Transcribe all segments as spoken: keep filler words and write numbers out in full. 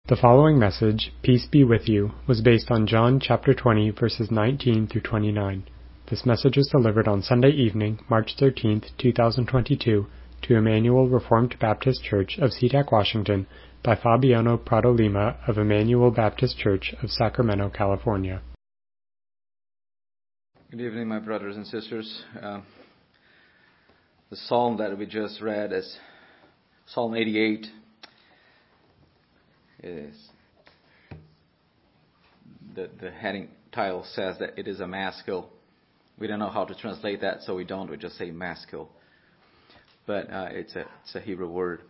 The following message, Peace Be With You, was based on John chapter twenty, verses nineteen through twenty-nine. This message was delivered on Sunday evening, March thirteenth, two thousand twenty-two, to Emmanuel Reformed Baptist Church of SeaTac, Washington, by Fabiano Prado Lima of Emmanuel Baptist Church of Sacramento, California. Good evening, my brothers and sisters. Uh, the psalm that we just read is Psalm eighty-eight. Is the the heading title says that it is a maskil. We don't know how to translate that, so we don't. We just say maskil. But uh, it's a it's a Hebrew word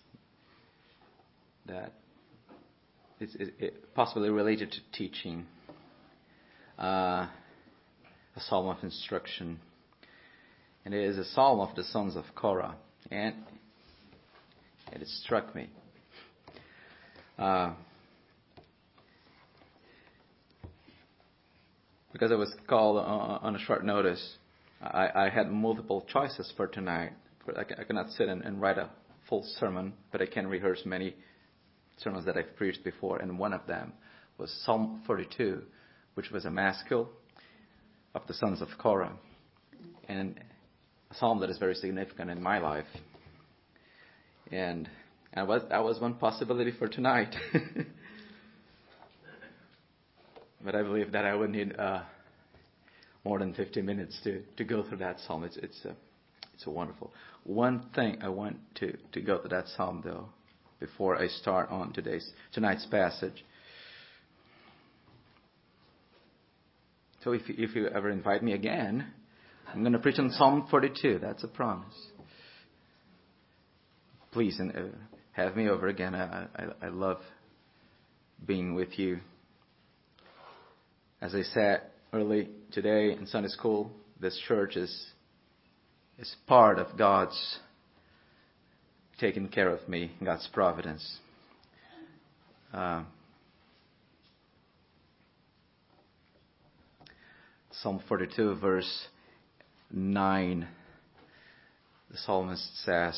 that is it, it possibly related to teaching. Uh, a psalm of instruction, and it is a psalm of the sons of Korah, and it struck me. Uh, because I was called on, on a short notice, I, I had multiple choices for tonight. I, I cannot sit and, and write a full sermon, but I can rehearse many sermons that I've preached before, and one of them was Psalm forty-two, which was a maskil of the sons of Korah, and a psalm that is very significant in my life. And And was, that was one possibility for tonight. But I believe that I would need uh, more than fifty minutes to, to go through that psalm. It's it's a, it's a wonderful. One thing I want to, to go through that psalm, though, before I start on today's tonight's passage. So if you, if you ever invite me again, I'm going to preach on Psalm forty-two. That's a promise. Please, and. Uh, Have me over again. I, I, I love being with you. As I said early today in Sunday school, this church is is part of God's taking care of me, God's providence. Uh, Psalm forty-two, verse nine, the psalmist says,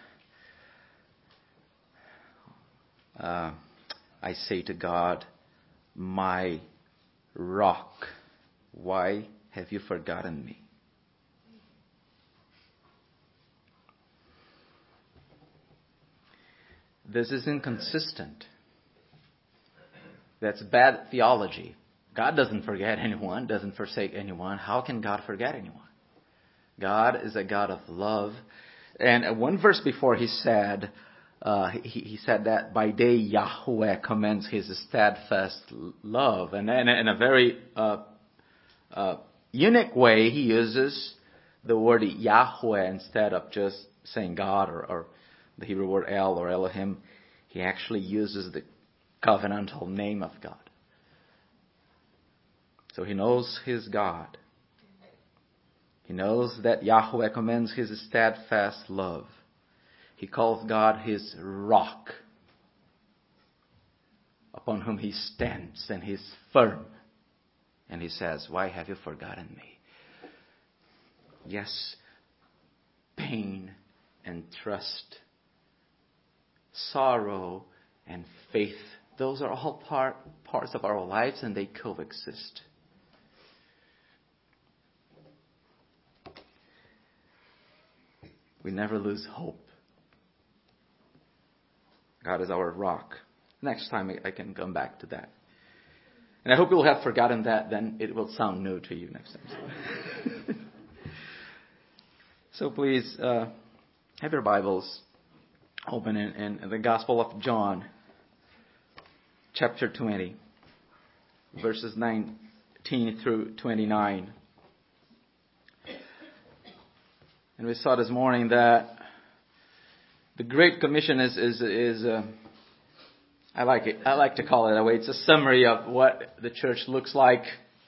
Uh, I say to God, my rock, why have you forgotten me? This is inconsistent. That's bad theology. God doesn't forget anyone, doesn't forsake anyone. How can God forget anyone? God is a God of love. And one verse before he said, Uh, he, he said that by day Yahweh commends his steadfast love. And in, in a very uh, uh, unique way, he uses the word Yahweh instead of just saying God or, or the Hebrew word El or Elohim. He actually uses the covenantal name of God. So he knows his God. He knows that Yahweh commends his steadfast love. He calls God his rock, upon whom he stands, and he's firm. And he says, why have you forgotten me? Yes, pain and trust, sorrow and faith, those are all part, parts of our lives, and they coexist. We never lose hope. God is our rock. Next time I can come back to that. And I hope you'll have forgotten that, then it will sound new to you next time. So please, uh, have your Bibles open in, in the Gospel of John, chapter twenty, verses nineteen through twenty-nine. And we saw this morning that the Great Commission is, is, is uh, I like it. I like to call it that way. It's a summary of what the church looks like.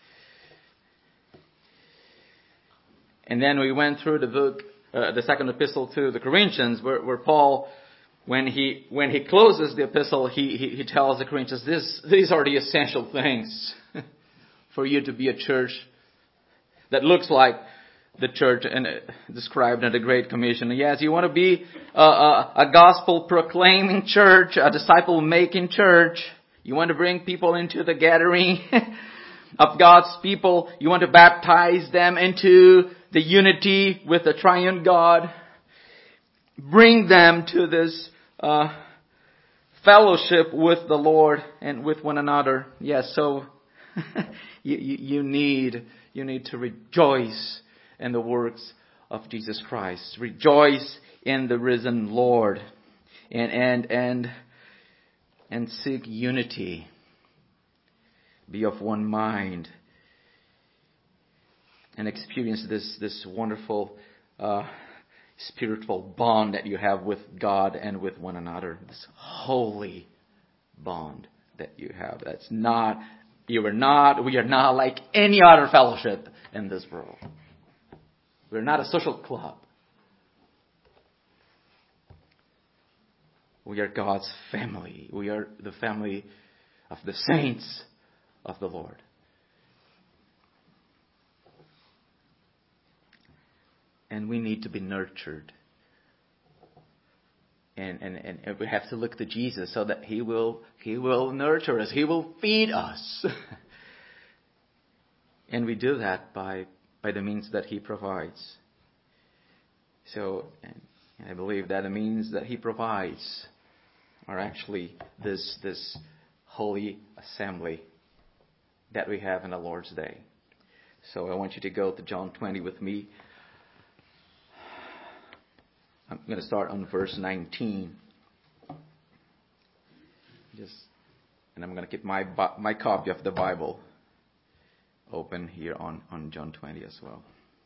And then we went through the book, uh, the second epistle to the Corinthians, where, where Paul, when he when he closes the epistle, he he, he tells the Corinthians, this, these are the essential things for you to be a church that looks like the church and uh, described in the Great Commission. Yes, you want to be a, a, a gospel proclaiming church, a disciple making church. You want to bring people into the gathering of God's people. You want to baptize them into the unity with the triune God. Bring them to this uh, fellowship with the Lord and with one another. Yes, so you, you, you need you need to rejoice in the works of Jesus Christ. Rejoice in the risen Lord, and and and and seek unity. Be of one mind, and experience this this wonderful uh, spiritual bond that you have with God and with one another. This holy bond that you have. That's not, you are not, we are not like any other fellowship in this world. We're not a social club. We are God's family. We are the family of the saints of the Lord. And we need to be nurtured. And, and, and we have to look to Jesus so that He will, He will nurture us. He will feed us. And we do that by, by the means that He provides. So, I believe that the means that He provides are actually this, this holy assembly that we have in the Lord's Day. So I want you to go to John twenty with me. I'm going to start on verse nineteen. Just, and I'm going to keep my my copy of the Bible open here on, on John twenty as well.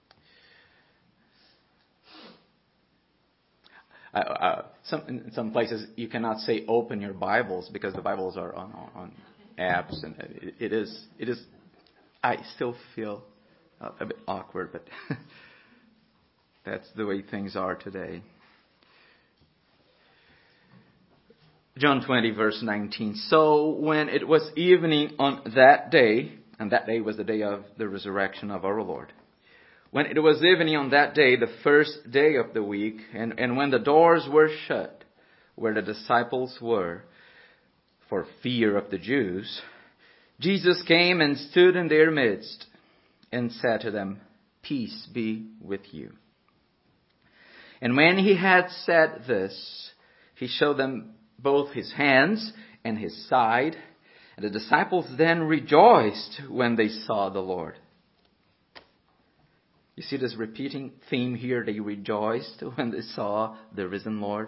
Uh, uh, some in some places you cannot say open your Bibles because the Bibles are on, on, on apps, and it, it is it is. I still feel a, a bit awkward, but that's the way things are today. John twenty, verse nineteen. So when it was evening on that day, and that day was the day of the resurrection of our Lord. When it was evening on that day, the first day of the week, and, and when the doors were shut, where the disciples were, for fear of the Jews, Jesus came and stood in their midst, and said to them, "Peace be with you." And when he had said this, he showed them both his hands and his side. And the disciples then rejoiced when they saw the Lord. You see this repeating theme here. They rejoiced when they saw the risen Lord.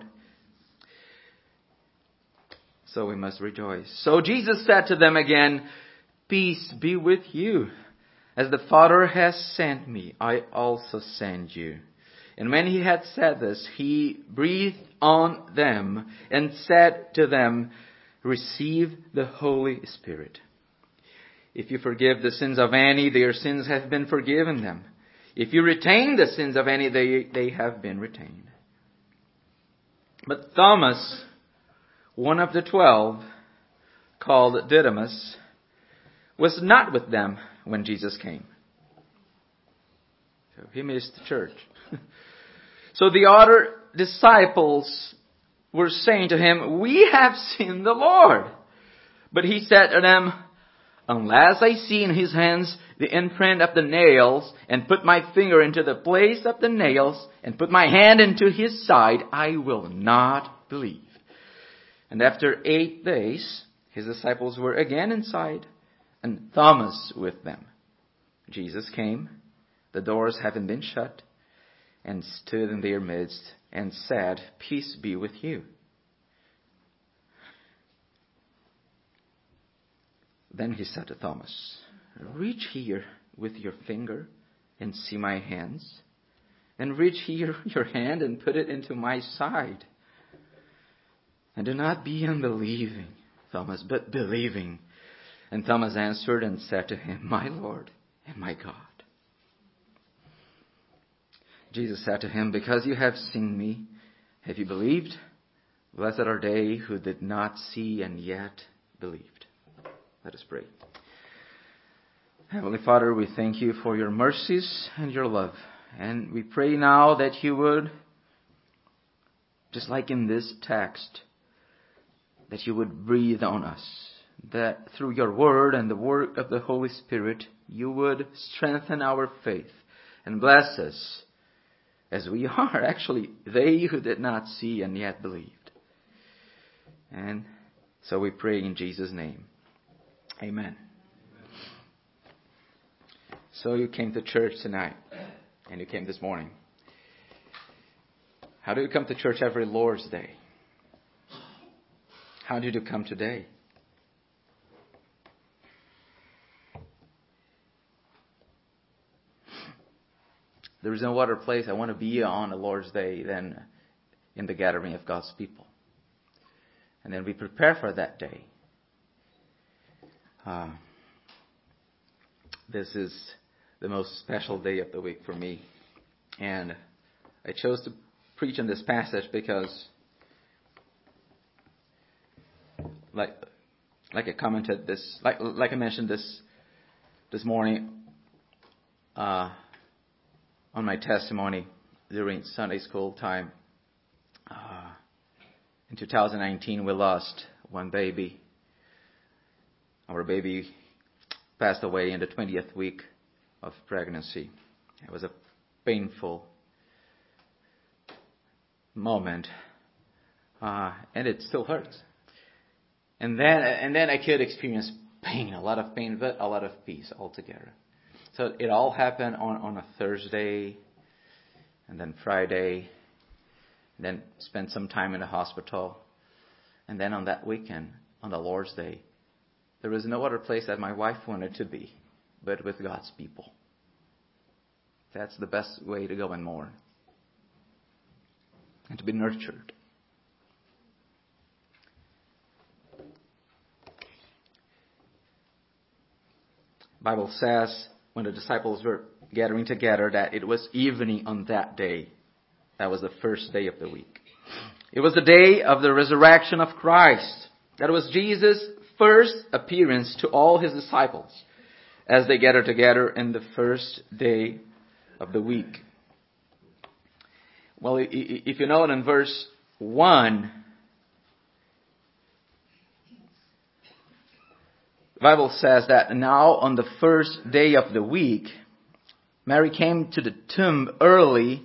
So we must rejoice. So Jesus said to them again, "Peace be with you. As the Father has sent me, I also send you." And when he had said this, he breathed on them and said to them, "Receive the Holy Spirit. If you forgive the sins of any, their sins have been forgiven them. If you retain the sins of any, they, they have been retained." But Thomas, one of the twelve, called Didymus, was not with them when Jesus came. So he missed the church. So the other disciples were saying to him, "We have seen the Lord." But he said to them, "Unless I see in his hands the imprint of the nails, and put my finger into the place of the nails, and put my hand into his side, I will not believe." And after eight days, his disciples were again inside, and Thomas with them. Jesus came, the doors having been shut, and stood in their midst, and said, "Peace be with you." Then he said to Thomas, "Reach here with your finger and see my hands, and reach here your hand and put it into my side. And do not be unbelieving, Thomas, but believing." And Thomas answered and said to him, "My Lord and my God." Jesus said to him, "Because you have seen me, have you believed? Blessed are they who did not see and yet believed." Let us pray. Heavenly Father, we thank you for your mercies and your love. And we pray now that you would, just like in this text, that you would breathe on us. That through your word and the work of the Holy Spirit, you would strengthen our faith and bless us as we are actually they who did not see and yet believed. And so we pray in Jesus' name. Amen. So you came to church tonight, and you came this morning. How do you come to church every Lord's Day? How did you come today? There is no other place I want to be on the Lord's Day than in the gathering of God's people. And then we prepare for that day. Uh, this is the most special day of the week for me. And I chose to preach on this passage because, like, like I commented this, like, like I mentioned this, this morning, uh, on my testimony during Sunday school time. Uh, in two thousand nineteen, we lost one baby. Our baby passed away in the twentieth week of pregnancy. It was a painful moment, uh, and it still hurts. And then, and then I could experience pain, a lot of pain, but a lot of peace altogether. So it all happened on, on a Thursday, and then Friday, and then spent some time in the hospital. And then on that weekend, on the Lord's Day, there was no other place that my wife wanted to be but with God's people. That's the best way to go and mourn. And to be nurtured. The Bible says, when the disciples were gathering together, that it was evening on that day. That was the first day of the week. It was the day of the resurrection of Christ. That was Jesus' first appearance to all his disciples as they gathered together in the first day of the week. Well, if you know it in verse one, the Bible says that now on the first day of the week, Mary came to the tomb early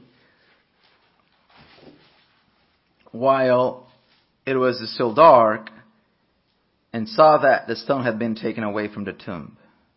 while it was still dark and saw that the stone had been taken away from the tomb.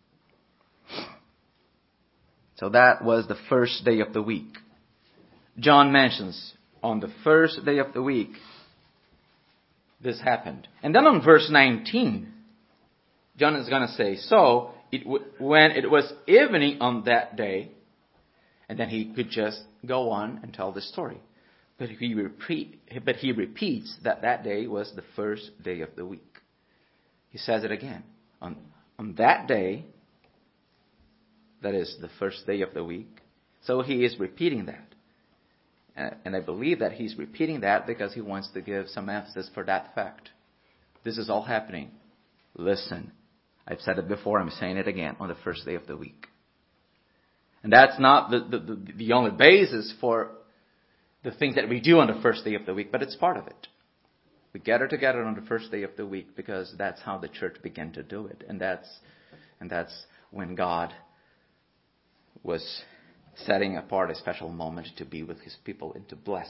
So that was the first day of the week. John mentions on the first day of the week this happened. And then on verse nineteen, John is going to say, so it w- when it was evening on that day, and then he could just go on and tell the story. But he, repeat, but he repeats that that day was the first day of the week. He says it again. On, on that day, that is the first day of the week. So he is repeating that. Uh, and I believe that he's repeating that because he wants to give some emphasis for that fact. This is all happening. Listen. I've said it before, I'm saying it again, on the first day of the week. And that's not the, the, the, the only basis for the things that we do on the first day of the week, but it's part of it. We gather together on the first day of the week because that's how the church began to do it. And that's, and that's when God was setting apart a special moment to be with his people and to bless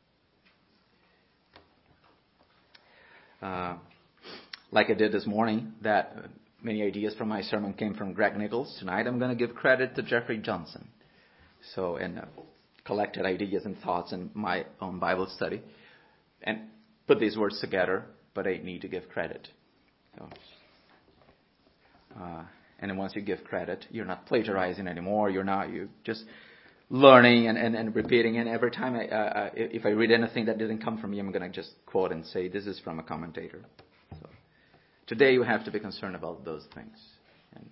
them. Uh, like I did this morning, that many ideas from my sermon came from Greg Nichols. Tonight I'm going to give credit to Jeffrey Johnson. So, and uh, collected ideas and thoughts in my own Bible study. And put these words together, but I need to give credit. So, uh, and then once you give credit, you're not plagiarizing anymore. You're not, you're just learning and, and, and repeating. And every time I, uh, if I read anything that didn't come from me, I'm going to just quote and say, this is from a commentator. So, today you have to be concerned about those things. And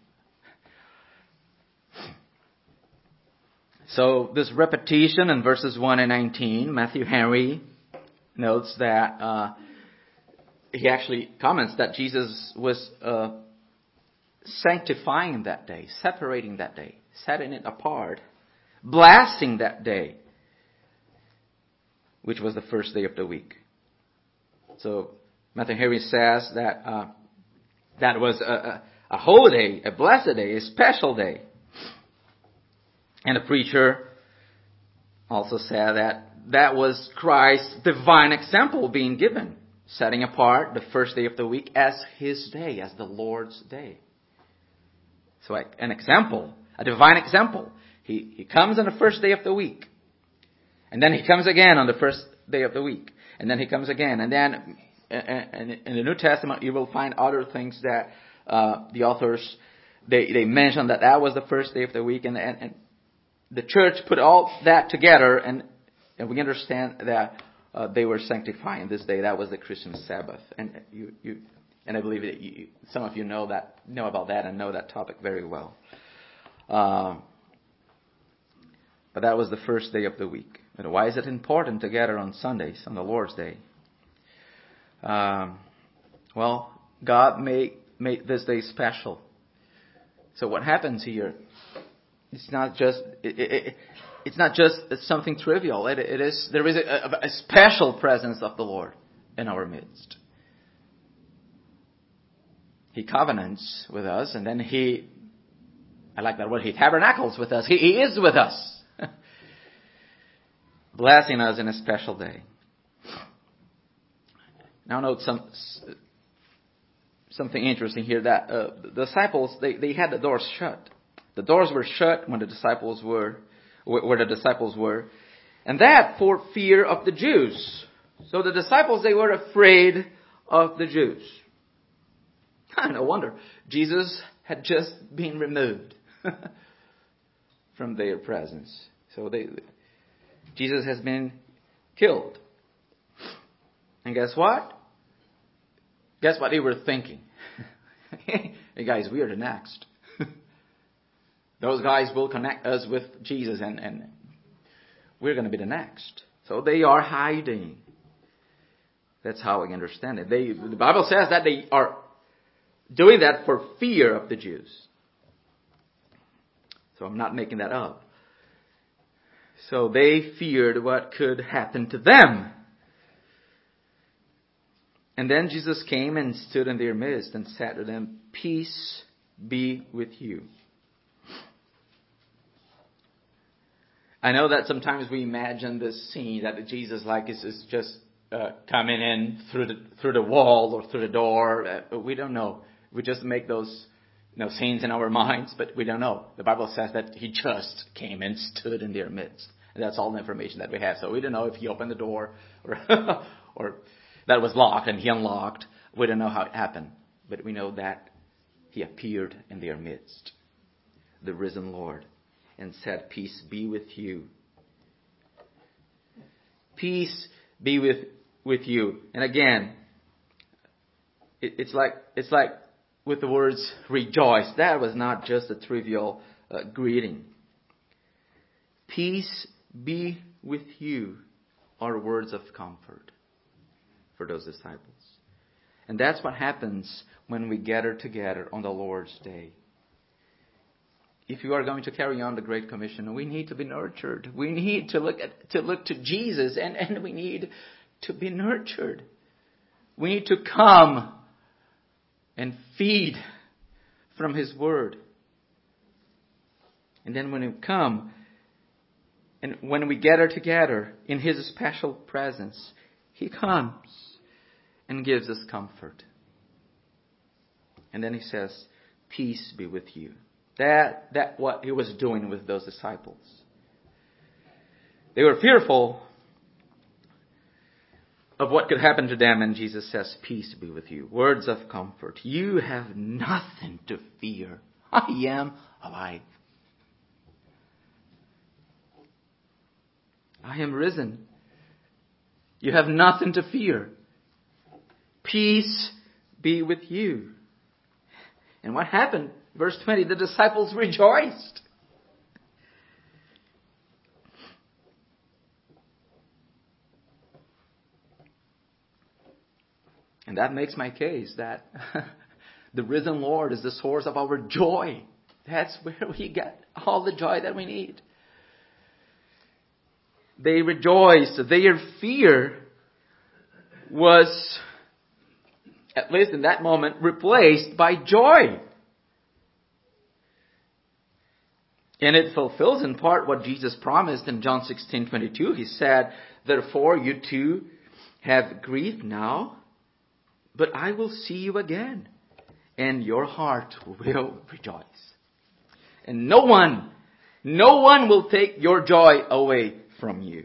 so this repetition in verses one and nineteen, Matthew Henry notes that uh, he actually comments that Jesus was uh, sanctifying that day, separating that day, setting it apart blessing that day, which was the first day of the week. So Matthew Henry says that uh, that was a, a, a holy day, a blessed day, a special day. And the preacher also said that that was Christ's divine example being given, setting apart the first day of the week as His day, as the Lord's day. So an example, a divine example. He, he comes on the first day of the week. And then He comes again on the first day of the week. And then He comes again. And then in the New Testament, you will find other things that uh, the authors, they, they mention that that was the first day of the week. And, and, and the church put all that together, and, and we understand that uh, they were sanctifying this day. That was the Christian Sabbath. And you, you and I believe that you, some of you know that, know about that and know that topic very well. Um, but that was the first day of the week. And why is it important to gather on Sundays, on the Lord's Day? Um, well, God made made this day special. So what happens here? It's not just it, it, it's not just something trivial. It, it is there is a, a special presence of the Lord in our midst. He covenants with us, and then He, I like that word, He tabernacles with us. He, he is with us, blessing us in a special day. Now note some something interesting here, that uh, the disciples, they, they had the doors shut. The doors were shut when the disciples were, where the disciples were. And that for fear of the Jews. So the disciples, they were afraid of the Jews. No wonder. Jesus had just been removed from their presence. So they, Jesus has been killed. And guess what? Guess what they were thinking? Hey guys, we are the next. Those guys will connect us with Jesus, and, and we're going to be the next. So they are hiding. That's how I understand it. They, the Bible says that they are doing that for fear of the Jews. So I'm not making that up. So they feared what could happen to them. And then Jesus came and stood in their midst and said to them, "Peace be with you." I know that sometimes we imagine this scene that Jesus like is, is just uh, coming in through the through the wall or through the door. Uh, we don't know. We just make those you know, scenes in our minds, but we don't know. The Bible says that He just came and stood in their midst. And that's all the information that we have. So we don't know if He opened the door or or that was locked and He unlocked. We don't know how it happened. But we know that He appeared in their midst, the risen Lord, and said, "Peace be with you." Peace be with, with you. And again, it, it's like it's like with the words rejoice. That was not just a trivial uh, greeting. Peace be with you are words of comfort for those disciples. And that's what happens when we gather together on the Lord's Day. If you are going to carry on the Great Commission, we need to be nurtured. We need to look at, to look to Jesus, and, and we need to be nurtured. We need to come and feed from His Word. And then when we come, and when we gather together in His special presence, He comes and gives us comfort. And then He says, "Peace be with you." That that what He was doing with those disciples. They were fearful of what could happen to them, and Jesus says, "Peace be with you." Words of comfort. You have nothing to fear. I am alive. I am risen. You have nothing to fear. Peace be with you. And what happened? Verse twenty, the disciples rejoiced. And that makes my case that the risen Lord is the source of our joy. That's where we get all the joy that we need. they rejoiced. Their fear was, at least in that moment, replaced by joy. And it fulfills in part what Jesus promised in John sixteen twenty-two. He said, therefore you too have grief now, but I will see you again, and your heart will rejoice. And no one, no one will take your joy away from you.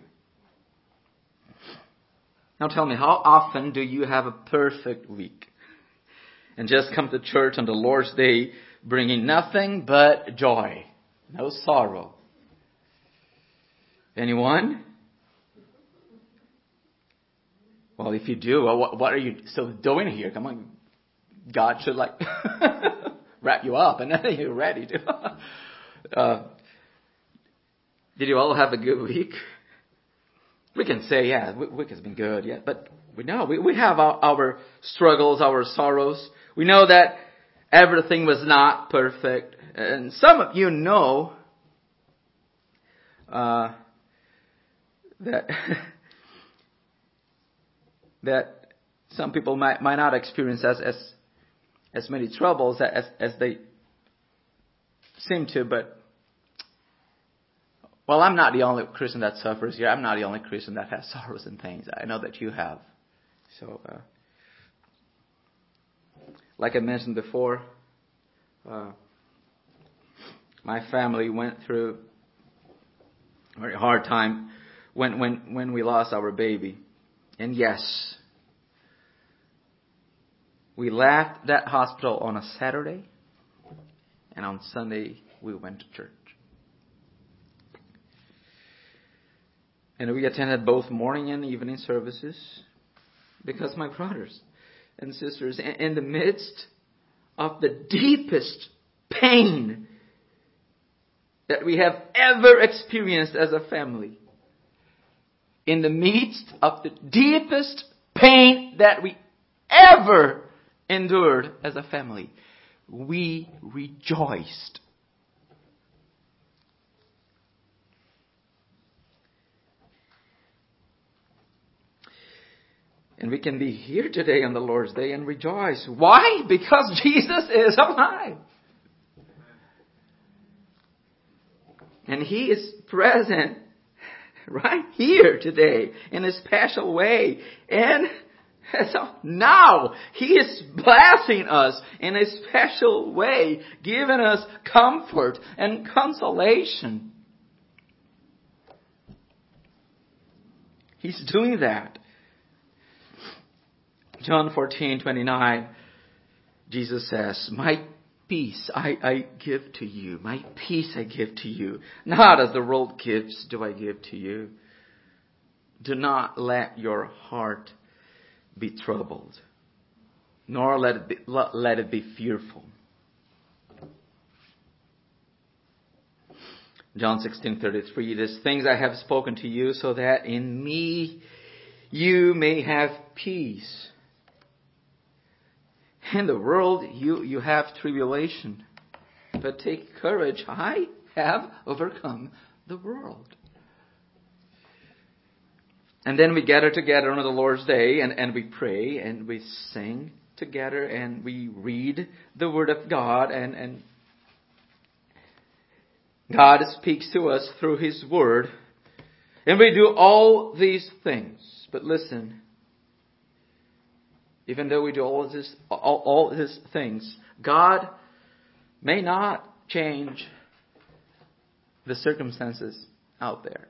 Now tell me, how often do you have a perfect week and just come to church on the Lord's Day bringing nothing but joy, no sorrow? Anyone? Well, if you do, well, what, what are you still doing here? Come on, God should like wrap you up and then you're ready to. uh, did you all have a good week? We can say, yeah, week has been good, yeah. But we know, we, we have our, our struggles, our sorrows. We know that everything was not perfect. And some of you know uh, that that some people might, might not experience as, as, as many troubles as, as they seem to, but well, I'm not the only Christian that suffers here. I'm not the only Christian that has sorrows and pains. I know that you have. So, uh, like I mentioned before, uh, my family went through a very hard time when, when, when we lost our baby. And yes, we left that hospital on a Saturday, and on Sunday we went to church. And we attended both morning and evening services because my brothers and sisters, in the midst of the deepest pain that we have ever experienced as a family, in the midst of the deepest pain that we ever endured as a family, we rejoiced. And we can be here today on the Lord's Day and rejoice. Why? Because Jesus is alive. And He is present right here today in a special way. And so now He is blessing us in a special way, giving us comfort and consolation. He's doing that. John fourteen twenty-nine, Jesus says, my peace I, I give to you. My peace I give to you. Not as the world gives do I give to you. Do not let your heart be troubled, nor let it be, let it be fearful. John sixteen thirty-three, these things I have spoken to you so that in me you may have peace. In the world you, you have tribulation, but take courage, I have overcome the world. And then we gather together on the Lord's Day and, and we pray and we sing together and we read the Word of God and, and God speaks to us through His Word. And we do all these things. But listen, even though we do all this, all, all these things, God may not change the circumstances out there.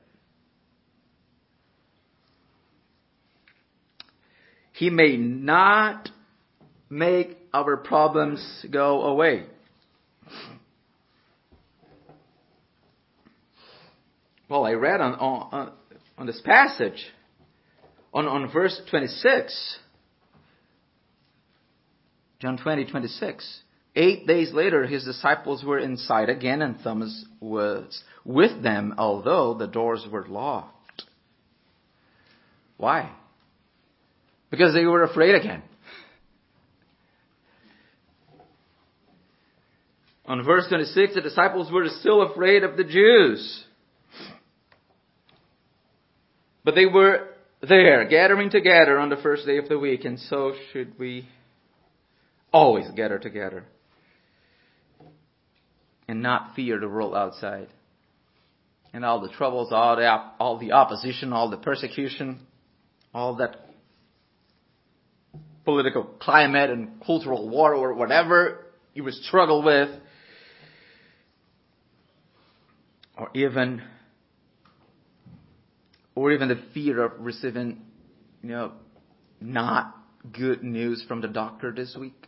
He may not make our problems go away. Well, I read on on, on this passage, on, on verse twenty-six, John twenty, twenty-six. Eight days later, His disciples were inside again, and Thomas was with them, although the doors were locked. Why? Because they were afraid again. On verse twenty-six, the disciples were still afraid of the Jews. But they were there, gathering together on the first day of the week, and so should we always gather together and not fear the world outside and all the troubles, all the op- all the opposition, all the persecution, all that political climate and cultural war or whatever you would struggle with, or even or even the fear of receiving, you know, not good news from the doctor this week.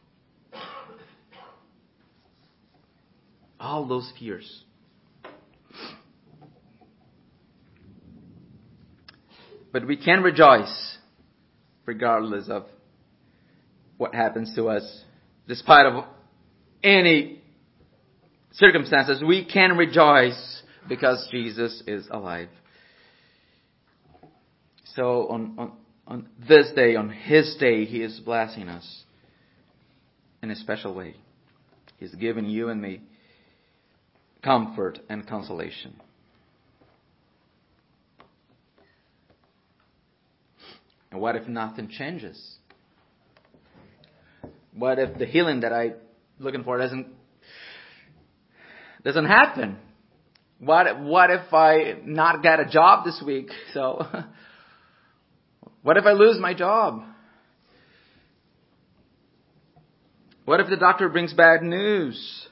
All those fears. But we can rejoice regardless of what happens to us. Despite of any circumstances, we can rejoice because Jesus is alive. So on, on, on this day, on His day, He is blessing us in a special way. He's giving you and me comfort and consolation. And what if nothing changes? What if the healing that I'm looking for doesn't doesn't happen? What what if I not get a job this week? So what if I lose my job? What if the doctor brings bad news?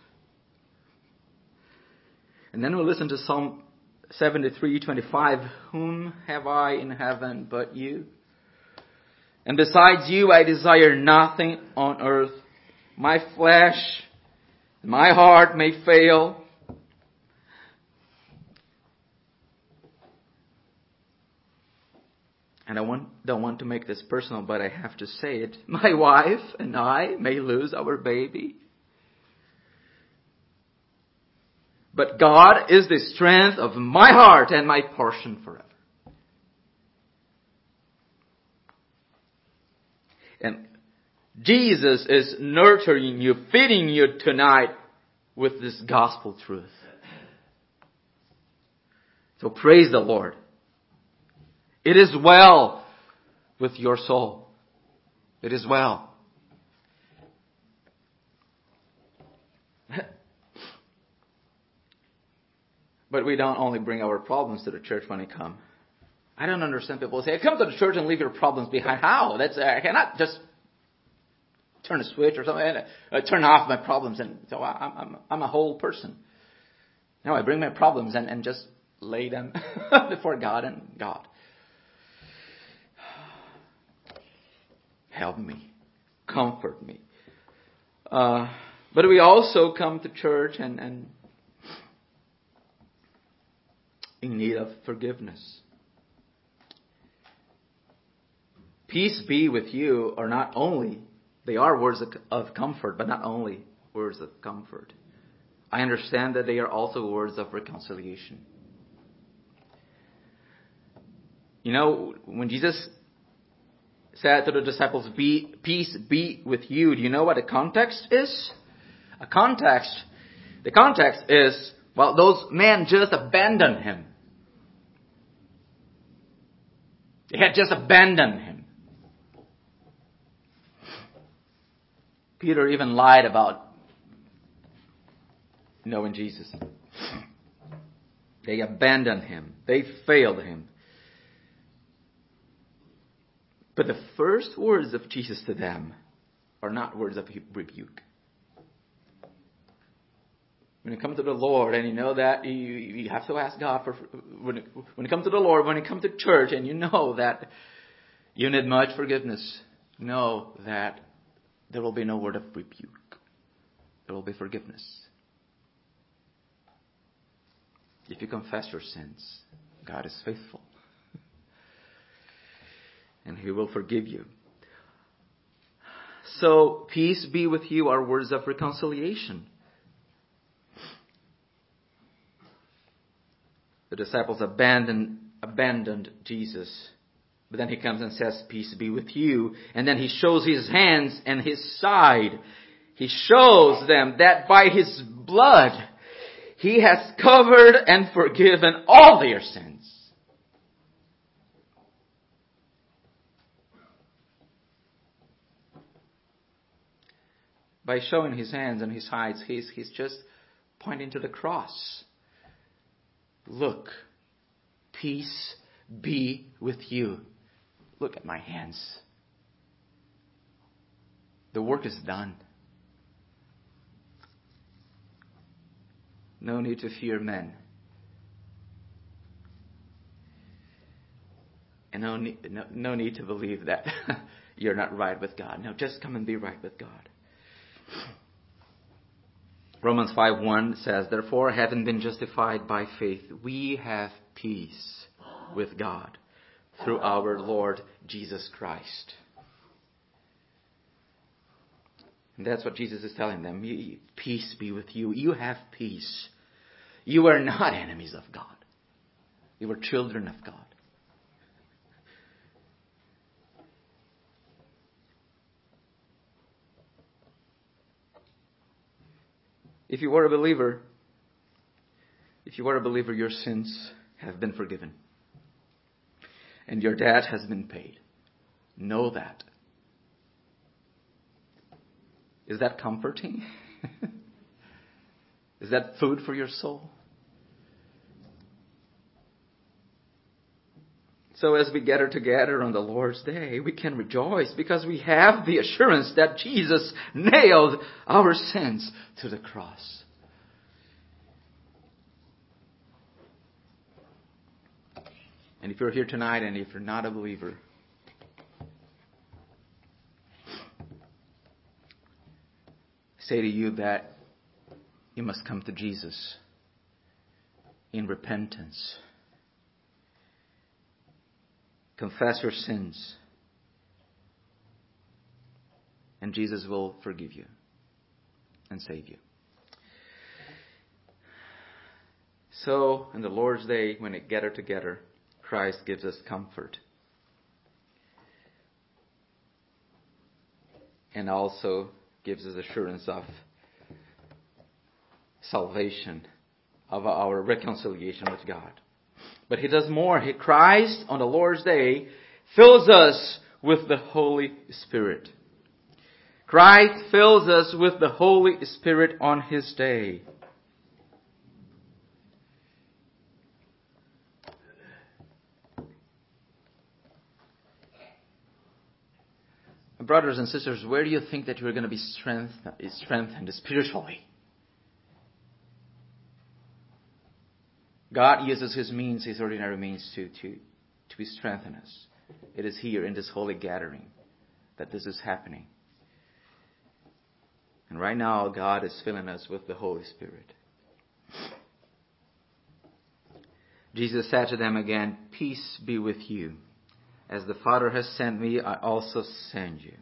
And then we'll listen to Psalm seventy-three twenty-five. Whom have I in heaven but you? And besides you, I desire nothing on earth. My flesh, my heart may fail. And I want, don't want to make this personal, but I have to say it. My wife and I may lose our baby. But God is the strength of my heart and my portion forever. And Jesus is nurturing you, feeding you tonight with this gospel truth. So praise the Lord. It is well with your soul. It is well. But we don't only bring our problems to the church when we come. I don't understand people who say, come to the church and leave your problems behind. How? That's, I cannot just turn a switch or something, uh, turn off my problems, and so I, I'm, I'm a whole person. No, I bring my problems and, and just lay them before God and God. Help me. Comfort me. Uh, but we also come to church and, and in need of forgiveness. Peace be with you are not only, they are words of, of comfort, but not only words of comfort. I understand that they are also words of reconciliation. You know, when Jesus said to the disciples, be, peace be with you, do you know what the context is? A context, the context is, well, those men just abandoned Him. They had just abandoned Him. Peter even lied about knowing Jesus. They abandoned Him. They failed Him. But the first words of Jesus to them are not words of rebuke. When you come to the Lord and you know that, you, you have to ask God for, when, when you come to the Lord, when you come to church and you know that you need much forgiveness, know that there will be no word of rebuke. There will be forgiveness. If you confess your sins, God is faithful. And He will forgive you. So, peace be with you are words of reconciliation. The disciples abandoned, abandoned Jesus. But then He comes and says, peace be with you. And then He shows His hands and His side. He shows them that by His blood, He has covered and forgiven all their sins. By showing his hands and his sides, he's, he's just pointing to the cross. Look, peace be with you. Look at my hands. The work is done. No need to fear men. And no need, no, no need to believe that you're not right with God. No, just come and be right with God. Romans five one says, therefore, having been justified by faith, we have peace with God through our Lord Jesus Christ. And that's what Jesus is telling them. Peace be with you. You have peace. You are not enemies of God. You are children of God. If you are a believer, if you are a believer, your sins have been forgiven. And your debt has been paid. Know that. Is that comforting? Is that food for your soul? So as we gather together on the Lord's Day, we can rejoice because we have the assurance that Jesus nailed our sins to the cross. And if you're here tonight and if you're not a believer, I say to you that you must come to Jesus in repentance. Confess your sins. And Jesus will forgive you and save you. So, on the Lord's Day, when we gather together, Christ gives us comfort. And also gives us assurance of salvation, of our reconciliation with God. But He does more. He, Christ, on the Lord's Day, fills us with the Holy Spirit. Christ fills us with the Holy Spirit on His day. Brothers and sisters, where do you think that you're going to be strengthened, strengthened spiritually? God uses His means, His ordinary means to, to, to be strengthen us. It is here in this holy gathering that this is happening. And right now, God is filling us with the Holy Spirit. Jesus said to them again, peace be with you. As the Father has sent me, I also send you.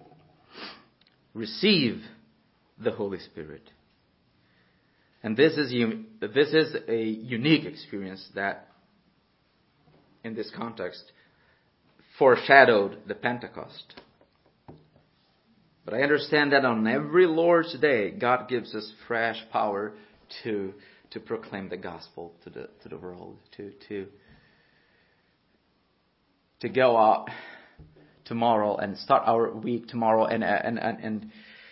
Receive the Holy Spirit. And this is this is a unique experience that, in this context, foreshadowed the Pentecost. But I understand that on every Lord's Day, God gives us fresh power to to proclaim the gospel to the to the world, to to to go out tomorrow and start our week tomorrow and and and. and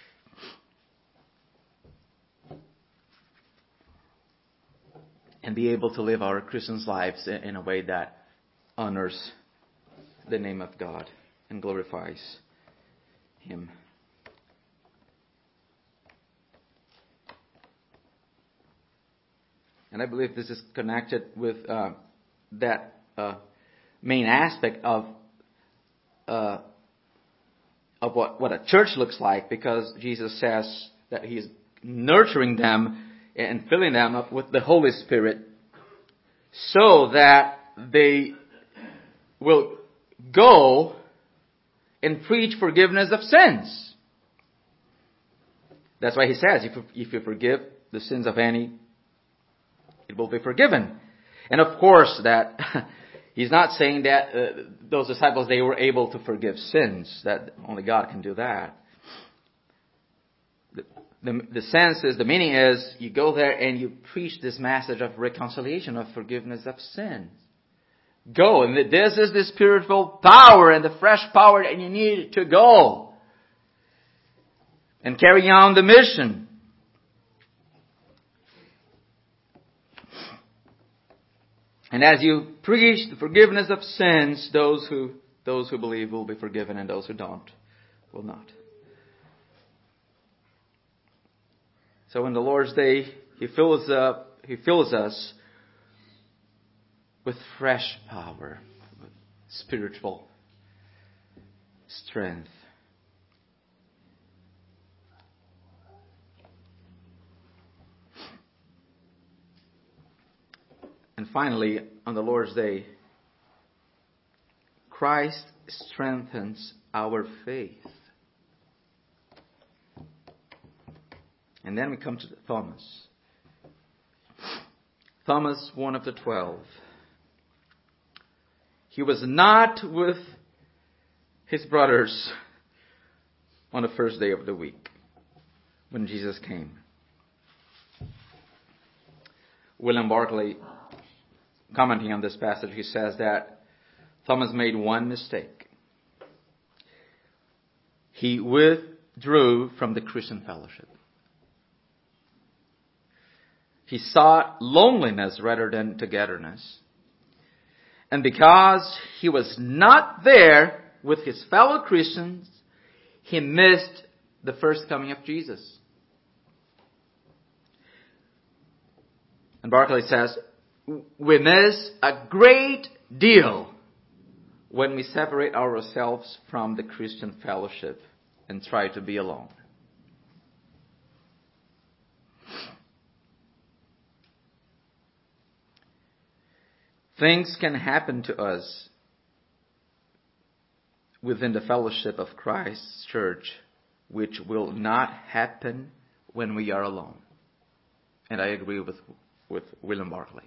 And be able to live our Christians' lives in a way that honors the name of God and glorifies Him. And I believe this is connected with uh, that uh, main aspect of uh, of what, what a church looks like, because Jesus says that He's nurturing them and filling them up with the Holy Spirit so that they will go and preach forgiveness of sins. That's why He says, if you, if you forgive the sins of any, it will be forgiven. And of course that He's not saying that uh, those disciples, they were able to forgive sins, that only God can do that. The, the sense is, the meaning is, you go there and you preach this message of reconciliation, of forgiveness of sins. Go, and this is the spiritual power and the fresh power that you need to go. and carrying on the mission. And as you preach the forgiveness of sins, those who those who believe will be forgiven, and those who don't will not. So on the Lord's Day, He fills up, He fills us with fresh power, with spiritual strength. And finally, on the Lord's Day, Christ strengthens our faith. And then we come to Thomas. Thomas, one of the twelve. He was not with his brothers on the first day of the week when Jesus came. William Barclay, commenting on this passage, he says that Thomas made one mistake. He withdrew from the Christian fellowship. He sought loneliness rather than togetherness. And because he was not there with his fellow Christians, he missed the first coming of Jesus. And Barclay says, we miss a great deal when we separate ourselves from the Christian fellowship and try to be alone. Things can happen to us within the fellowship of Christ's church which will not happen when we are alone. And I agree with, with William Barclay.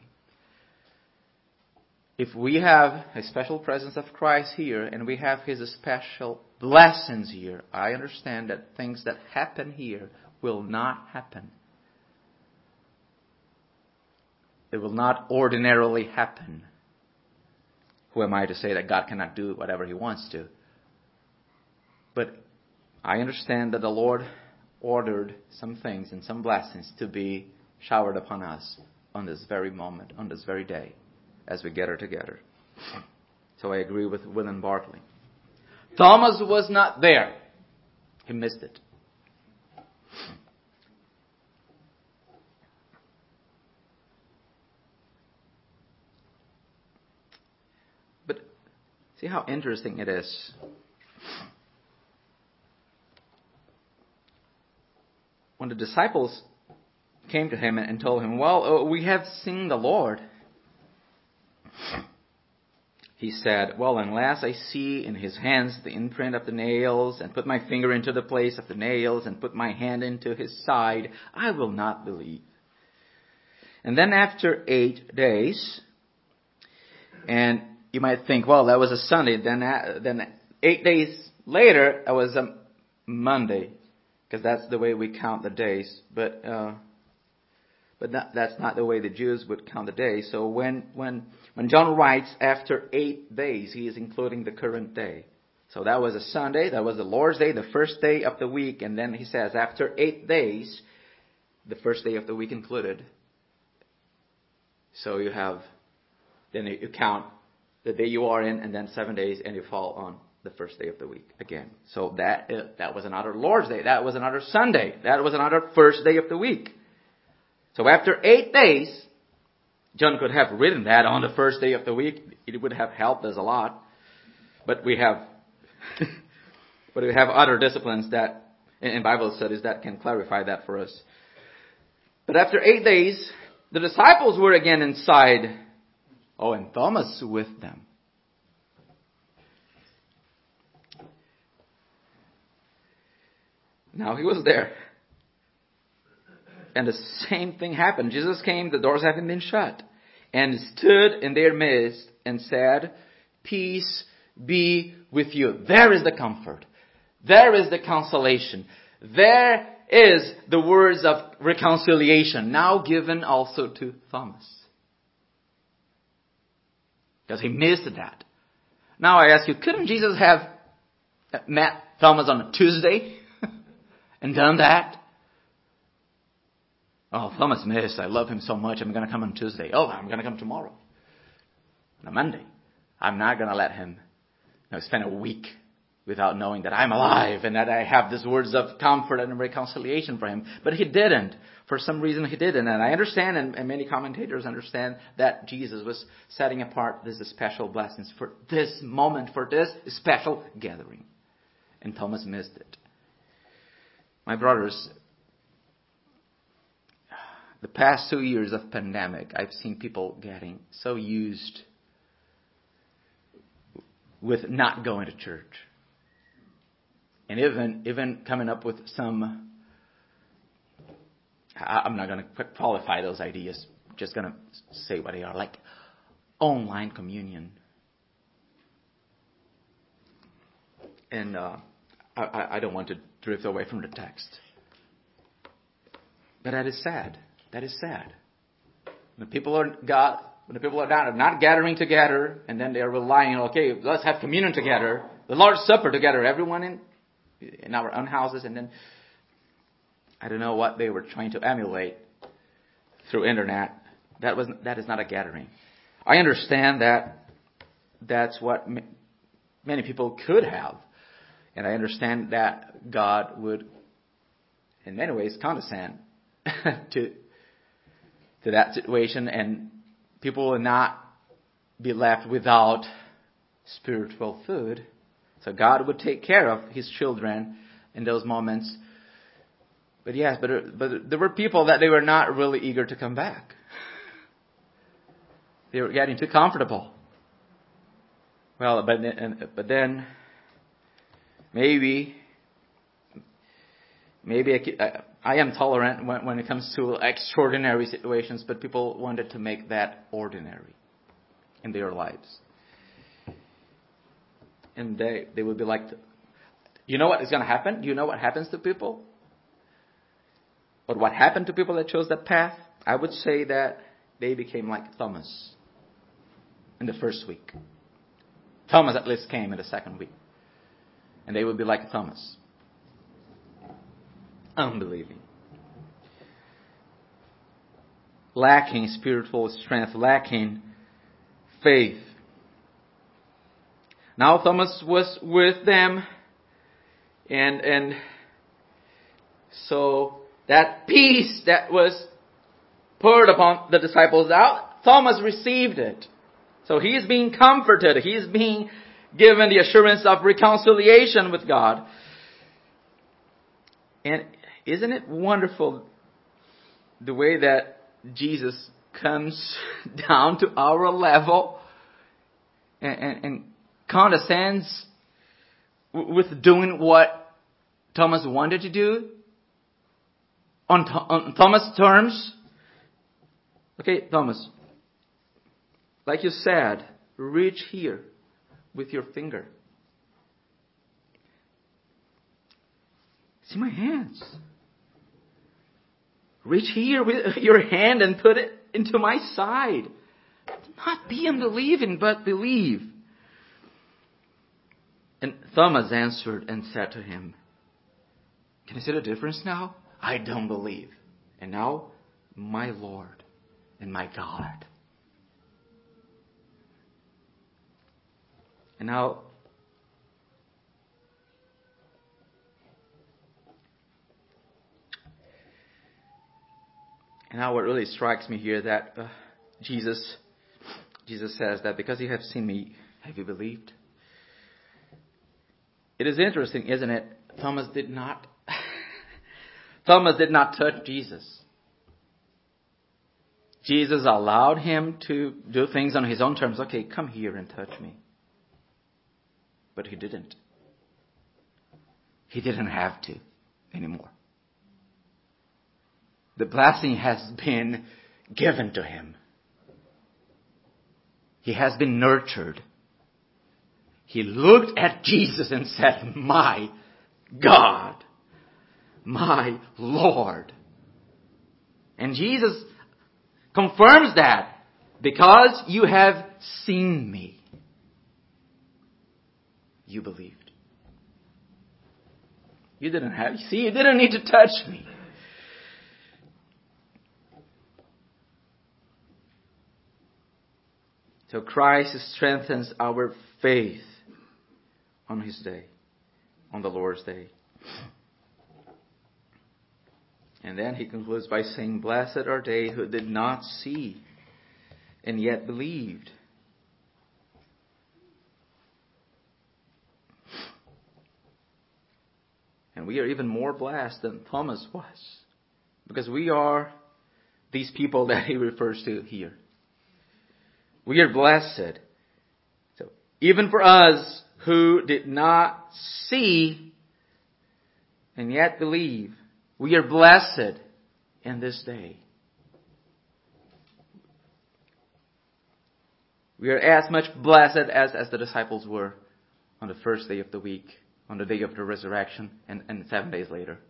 If we have a special presence of Christ here and we have His special blessings here, I understand that things that happen here will not happen. It will not ordinarily happen. Who am I to say that God cannot do whatever He wants to? But I understand that the Lord ordered some things and some blessings to be showered upon us on this very moment, on this very day, as we gather together. So I agree with William Barclay. Thomas was not there. He missed it. But see how interesting it is. When the disciples came to him and told him, well, uh, we have seen the Lord. He said, well, unless I see in His hands the imprint of the nails, and put my finger into the place of the nails, and put my hand into His side, I will not believe. And then after eight days, and you might think, well, that was a Sunday. Then, then eight days later, it was a Monday, because that's the way we count the days. But uh, but not, that's not the way the Jews would count the days. So when when when John writes after eight days, he is including the current day. So that was a Sunday. That was the Lord's Day, the first day of the week, and then he says after eight days, the first day of the week included. So you have then you count the day you are in, and then seven days, and you fall on the first day of the week again. So that uh, that was another Lord's Day. That was another Sunday. That was another first day of the week. So after eight days, John could have written that on the first day of the week. It would have helped us a lot. But we have, but we have other disciplines that in Bible studies that can clarify that for us. But after eight days, the disciples were again inside. Oh, and Thomas with them. Now he was there. And the same thing happened. Jesus came, the doors hadn't been shut, and stood in their midst and said, peace be with you. There is the comfort. There is the consolation. There is the words of reconciliation, now given also to Thomas. Because he missed that. Now I ask you, couldn't Jesus have met Thomas on a Tuesday? and done that. Oh, Thomas missed. I love him so much. I'm going to come on Tuesday. Oh, I'm going to come tomorrow. On a Monday. I'm not going to let him you know, spend a week without knowing that I'm alive and that I have these words of comfort and reconciliation for him. But he didn't. For some reason he didn't. And I understand, and, and many commentators understand, that Jesus was setting apart these special blessings for this moment, for this special gathering. And Thomas missed it. My brothers, the past two years of pandemic, I've seen people getting so used with not going to church. And even even coming up with some, I'm not going to qualify those ideas, just going to say what they are, like online communion. And uh, I, I don't want to drift away from the text. But that is sad. That is sad. When people are God, when the people are not, not gathering together, and then they are relying on, okay, let's have communion together, the Lord's Supper together, everyone in in our own houses, and then I don't know what they were trying to emulate through internet. That was that is not a gathering. I understand that that's what m- many people could have, and I understand that God would, in many ways, condescend to to that situation, and people will not be left without spiritual food. So God would take care of His children in those moments. But yes, but but there were people that they were not really eager to come back. They were getting too comfortable. Well, but then, but then maybe maybe I, I am tolerant when, when it comes to extraordinary situations, but people wanted to make that ordinary in their lives. And they, they would be like, you know what is going to happen? You know what happens to people? Or what happened to people that chose that path? I would say that they became like Thomas in the first week. Thomas at least came in the second week. And they would be like Thomas. Unbelieving. Lacking spiritual strength, lacking faith. Now Thomas was with them, and and so that peace that was poured upon the disciples out, Thomas received it. So he is being comforted. He is being given the assurance of reconciliation with God. And isn't it wonderful the way that Jesus comes down to our level and, and, and condescends with doing what Thomas wanted to do on, on Thomas' terms? Okay, Thomas, like you said, reach here with your finger. See my hands. Reach here with your hand and put it into my side. Not be unbelieving, but believe. And Thomas answered and said to him, can you see the difference now? I don't believe. And now, my Lord and my God. And now, and now what really strikes me here that uh, Jesus, Jesus says that because you have seen me, have you believed? It is interesting, isn't it? Thomas did not, Thomas did not touch Jesus. Jesus allowed him to do things on his own terms. Okay, come here and touch me. But he didn't. He didn't have to anymore. The blessing has been given to him. He has been nurtured. He looked at Jesus and said, my God, my Lord. And Jesus confirms that because you have seen me, you believed. You didn't have, see, you didn't need to touch me. So Christ strengthens our faith on His day, on the Lord's day. And then He concludes by saying, "Blessed are they who did not see and yet believed." And we are even more blessed than Thomas was, because we are these people that he refers to here. We are blessed. So even for us who did not see and yet believe, we are blessed in this day. We are as much blessed as, as the disciples were on the first day of the week, on the day of the resurrection, and, and seven days later.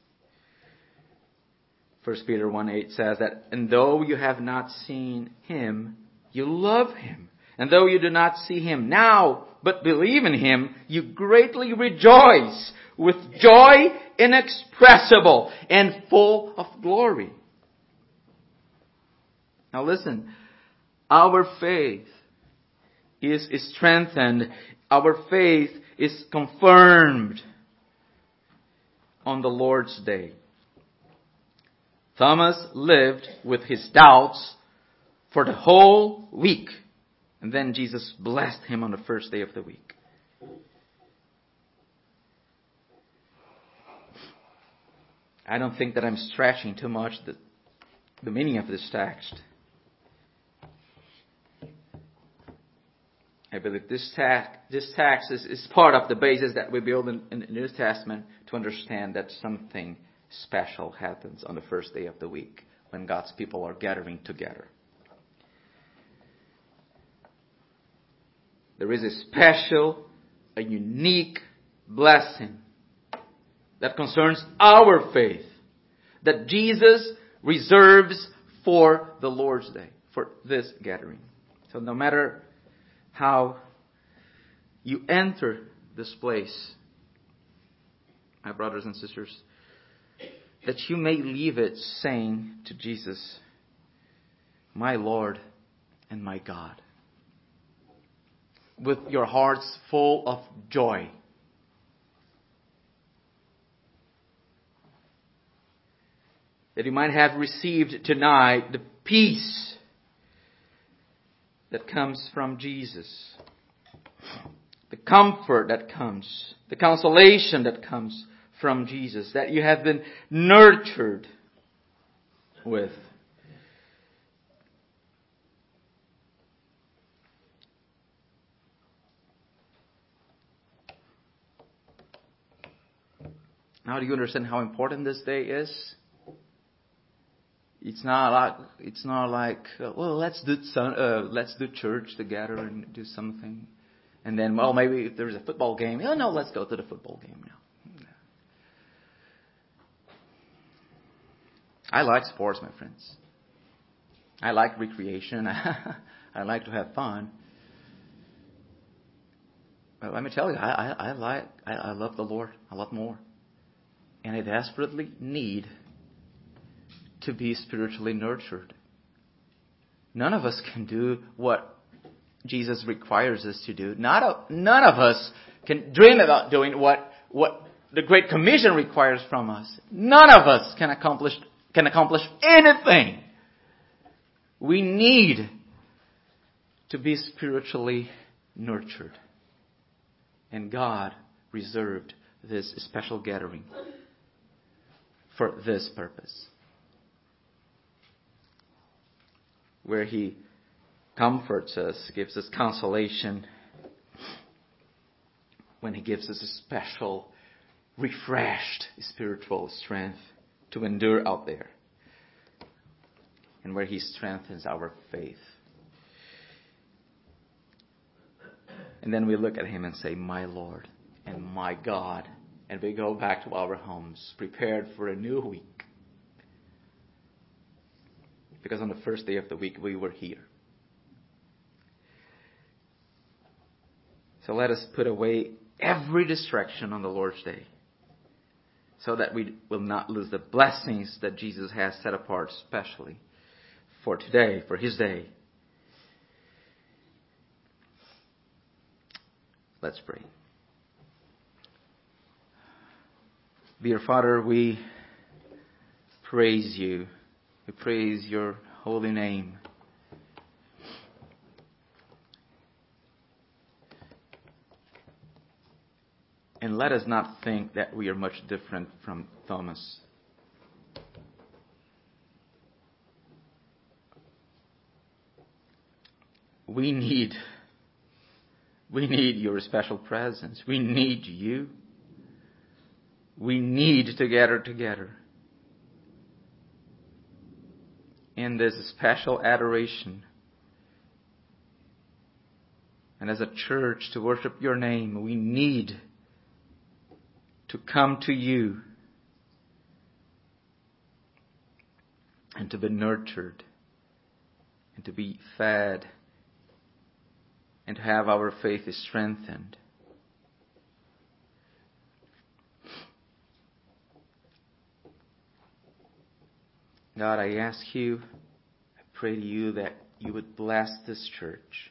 First Peter one eight says that, "And though you have not seen Him, you love Him. And though you do not see Him now, but believe in Him, you greatly rejoice with joy inexpressible and full of glory." Now listen, our faith is, is strengthened. Our faith is confirmed on the Lord's day. Thomas lived with his doubts for the whole week. And then Jesus blessed him on the first day of the week. I don't think that I'm stretching too much the, the meaning of this text. I believe this text, this text is, is part of the basis that we build in, in the New Testament to understand that something special happens on the first day of the week when God's people are gathering together. There is a special, a unique blessing that concerns our faith that Jesus reserves for the Lord's Day, for this gathering. So no matter how you enter this place, my brothers and sisters, that you may leave it saying to Jesus, "My Lord and my God," with your hearts full of joy. That you might have received tonight the peace that comes from Jesus. The comfort that comes. The consolation that comes from Jesus. That you have been nurtured with. Now do you understand how important this day is? It's not like it's not like uh, well let's do some, uh, let's do church together and do something, and then well maybe if there's a football game, oh no, let's go to the football game now. I like sports, my friends. I like recreation. I like to have fun. But let me tell you, I, I, I like I, I love the Lord a lot more, and I desperately need to be spiritually nurtured. None of us can do what Jesus requires us to do. Not a, none of us can dream about doing what, what the Great Commission requires from us. None of us can accomplish, can accomplish anything. We need to be spiritually nurtured. And God reserved this special gathering for this purpose, where He comforts us, gives us consolation, when He gives us a special, refreshed spiritual strength to endure out there, and where He strengthens our faith. And then we look at Him and say, "My Lord and my God," and we go back to our homes, prepared for a new week. Because on the first day of the week, we were here. So let us put away every distraction on the Lord's day. so that we will not lose the blessings that Jesus has set apart specially for today, for His day. Let's pray. Dear Father, we praise You. We praise Your holy name. And let us not think that we are much different from Thomas. We need, we need Your special presence. We need You. We need to gather together in this special adoration. And as a church to worship Your name, we need to come to You and to be nurtured and to be fed and to have our faith strengthened. God, I ask You, I pray to You that You would bless this church.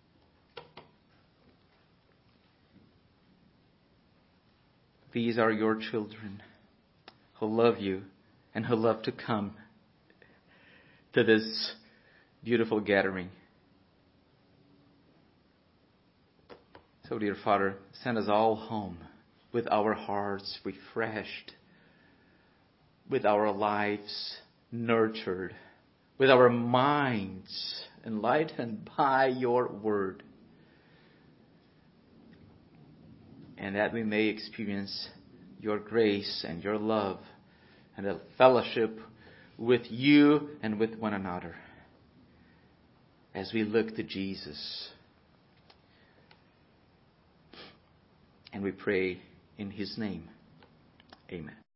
These are Your children who love You and who love to come to this beautiful gathering. So, dear Father, send us all home with our hearts refreshed, with our lives nurtured, with our minds enlightened by Your word, and that we may experience Your grace and Your love and a fellowship with You and with one another as we look to Jesus. And we pray in His name. Amen.